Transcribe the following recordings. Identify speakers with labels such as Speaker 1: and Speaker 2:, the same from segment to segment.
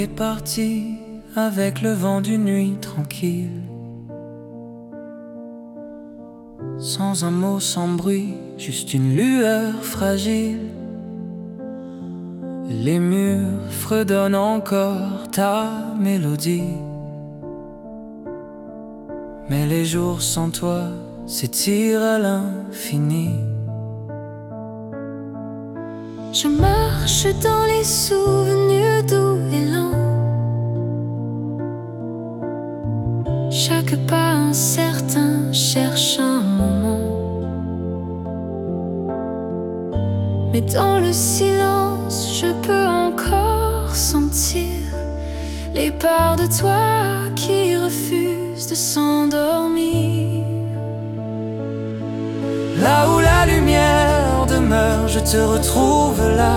Speaker 1: est parti avec le vent d'une nuit tranquille. Sans un mot, sans bruit, juste une lueur fragile. Les murs fredonnent encore ta mélodie. Mais les jours sans toi s'étirent à l'infini.
Speaker 2: Je marche dans les souvenirs doux et lents. Chaque pas incertain cherche un moment. Mais dans le silence, je peux encore sentir les parts de toi qui refusent de s'endormir.
Speaker 1: Là où la lumière demeure, je te retrouve là.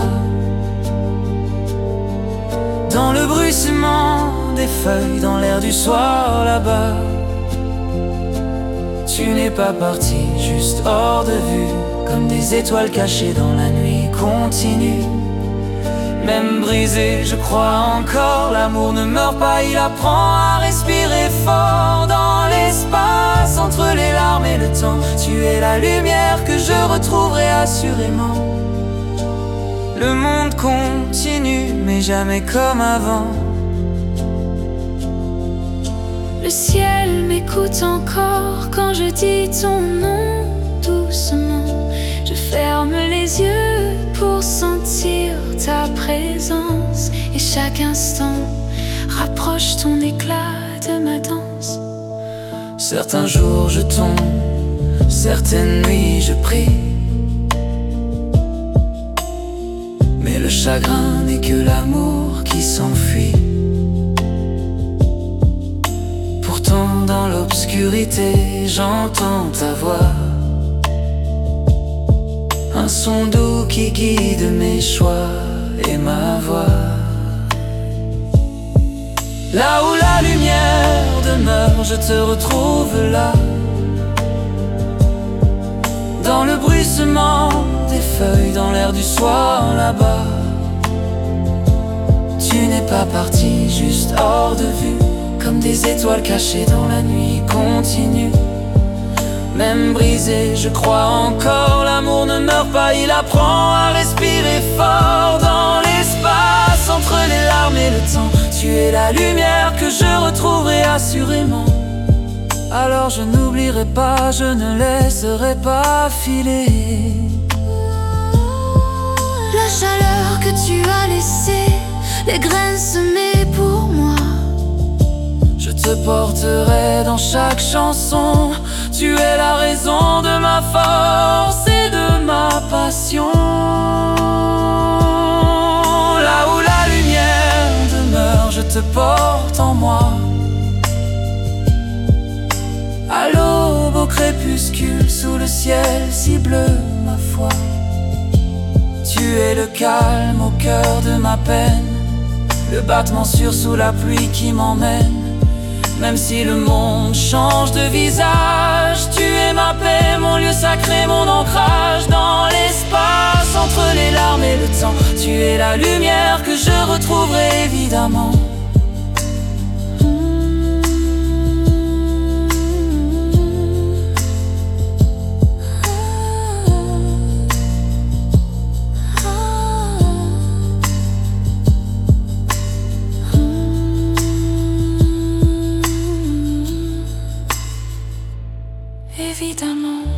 Speaker 1: Dans le bruissement des feuilles, dans l'air du soir là-bas. Tu n'es pas parti, juste hors de vue, comme des étoiles cachées dans la nuit continue. Même brisé, je crois encore, l'amour ne meurt pas, il apprend à respirer fort dans l'espace entre les larmes et le temps. Tu es la lumière que je retrouverai assurément. Le monde continue, mais jamais comme avant.
Speaker 2: Le ciel m'écoute encore quand je dis ton nom doucement. Je ferme les yeux pour sentir ta présence. Et chaque instant rapproche ton éclat de ma danse.
Speaker 1: Certains jours je tombe, certaines nuits je prie. Mais le chagrin n'est que l'amour qui s'enfuit. Pourtant dans l'obscurité j'entends ta voix. Un son doux qui guide mes choix et ma voix. Là où la lumière demeure, je te retrouve là. Dans le bruissement des feuilles, dans l'air du soir là-bas. Tu n'es pas parti, juste hors de vue, comme des étoiles cachées dans la nuit continue. Même brisé, je crois encore, l'amour ne meurt pas, il apprend à respirer fort dans l'espace entre les larmes et le temps. Tu es la lumière que je retrouverai assurément. Alors je n'oublierai pas, je ne laisserai pas filer
Speaker 2: la chaleur que tu as laissée, les graines semées pour moi.
Speaker 1: Je te porterai dans chaque chanson. Tu es la raison de ma force et de ma passion. Là où la lumière demeure, je te porte en moi. À l'aube, au crépuscule, sous le ciel si bleu, ma foi. Tu es le calme au cœur de ma peine, le battement sûr sous la pluie qui m'emmène. Même si le monde change de visage, tu es ma paix, mon lieu sacré, mon ancrage dans l'espace entre les larmes et le temps. Tu es la lumière que je retrouverai évidemment.
Speaker 2: Évidemment.